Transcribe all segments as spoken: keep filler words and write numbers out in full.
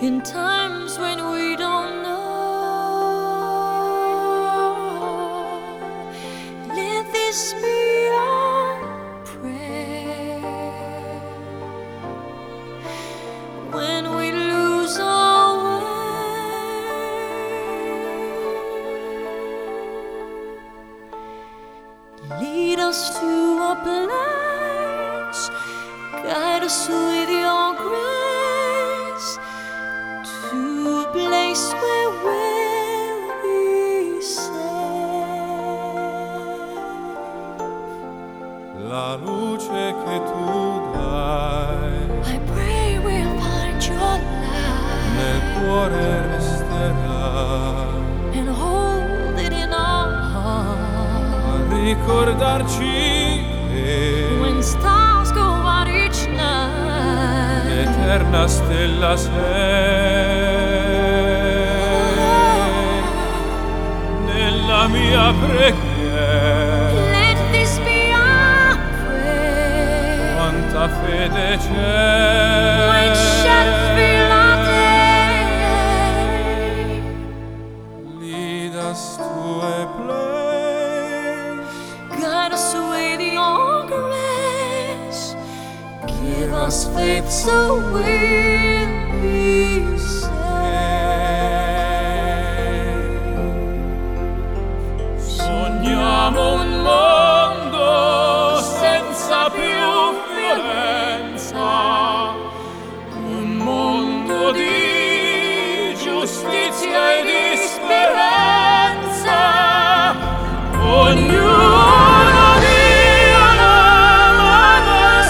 in times when we don't know. Let this be our prayer when we lose our way. Lead us to a place, guide us with your grace, to a place where we'll be safe. La luce che tu dai I pray we'll find your light nel cuore resterà, and hold it in our heart. a ricordarci che When stars go out each night, l'eterna stella sei nella mia preghiera. let this be our prayer. Quanta fede c'è When shadows fill our day, lead us to a place, guide us with your grace, give us faith so we'll be saved. sogniamo un mondo senza più violenza, un mondo di giustizia e di speranza. Ognuno dia la mano al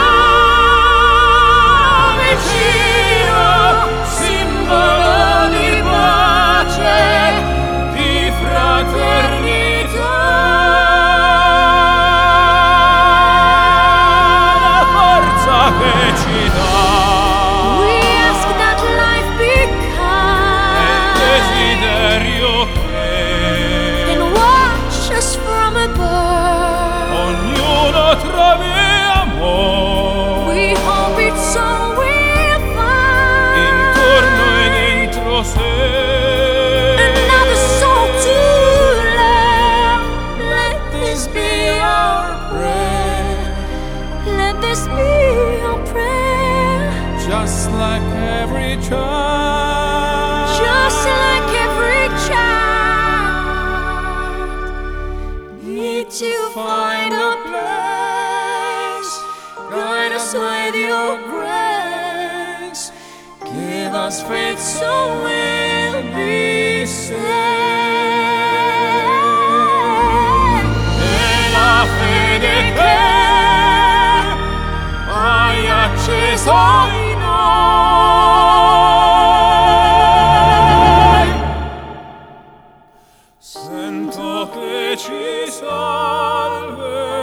suo vicino, simbolo di pace, di fraternità. La forza che ci dà We ask that life be è kind desiderio che and watch us from above. ognuno trovi amore We hope it's all we'll find. intorno e dentro sé. Another soul to love. Let this be our prayer. Let this be our prayer. Just like every child, Just like every child, need to find a place. Guide us with your grace. Give us faith so we'll be saved. e la fede che hai acceso in noi, sento che ci salverà.